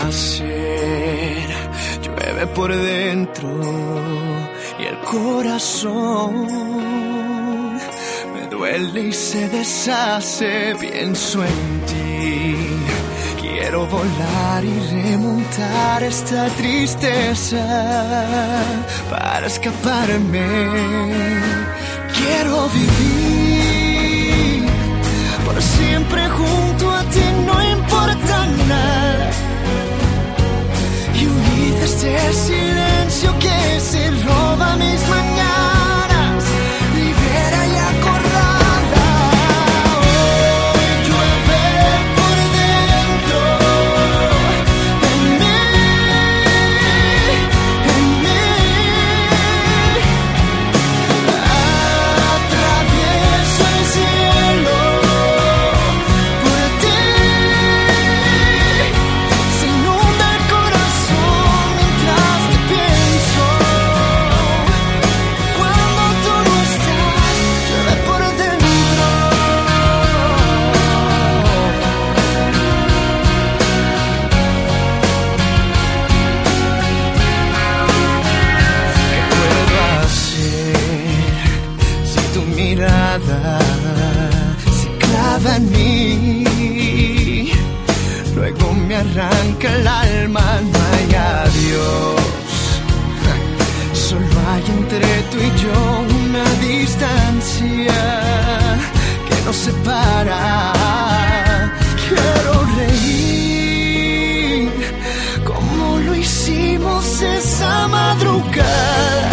hacer? Llueve por dentro y el corazón me duele y se deshace. Pienso en ti, quiero volar y remontar esta tristeza para escaparme. Quiero vivir por siempre junto a ti, no importa nada. Y huir de este silencio que se roba mis mañanas, libera y acorrala. Hoy llueve por dentro, en mí, atravieso el cielo por ti, se inunda el corazón mientras te pienso. Cuando tú no estás, llueve por dentro. ¿Qué puedo hacer si tu mirada se clava en mí? Luego me arranca el alma, no hay adiós. Solo hay entre tú y yo una distancia que nos separa. Quiero reír como lo hicimos esa madrugada.